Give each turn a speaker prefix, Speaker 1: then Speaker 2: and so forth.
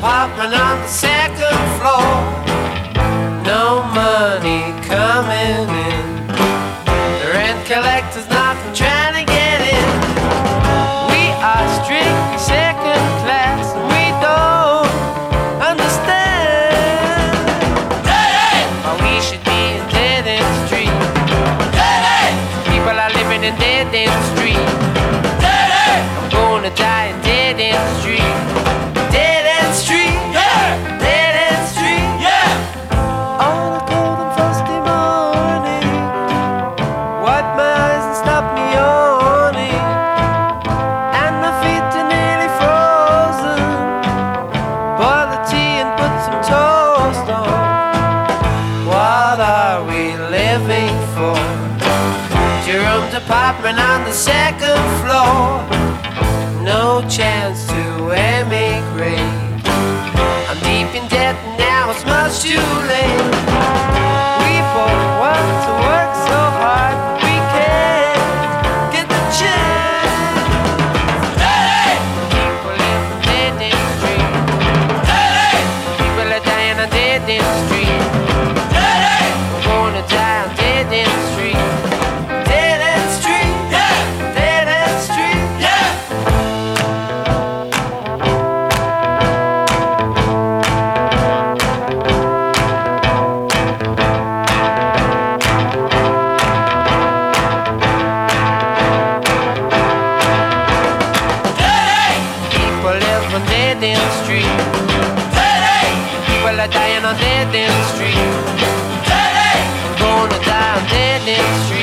Speaker 1: apartment on the second floor. No money coming in. The rent collector's knocking, trying to get in. We are strictly second class, and we don't understand why we should be in dead-end street. People are living in dead-end street. I'm gonna die in dead-end street. Dead-end street, yeah. Dead-end street, yeah. On a cold and frosty morning, wipe my eyes and stop me yawning, and my feet are nearly frozen. Boil the tea and put some toast on. What are we living for? Jerome's apartment on the second floor. No chance to emigrate. I'm deep in debt and now it's much too late. We both want to work so hard, but we can't get the chance. People live on dead-end street. People are dying on dead-end street. We're gonna die on dead-end street. Dead-end street, yeah. Dead-end street, yeah. People live on dead-end street. People are dying on dead-end street. I'm gonna die on dead-end street.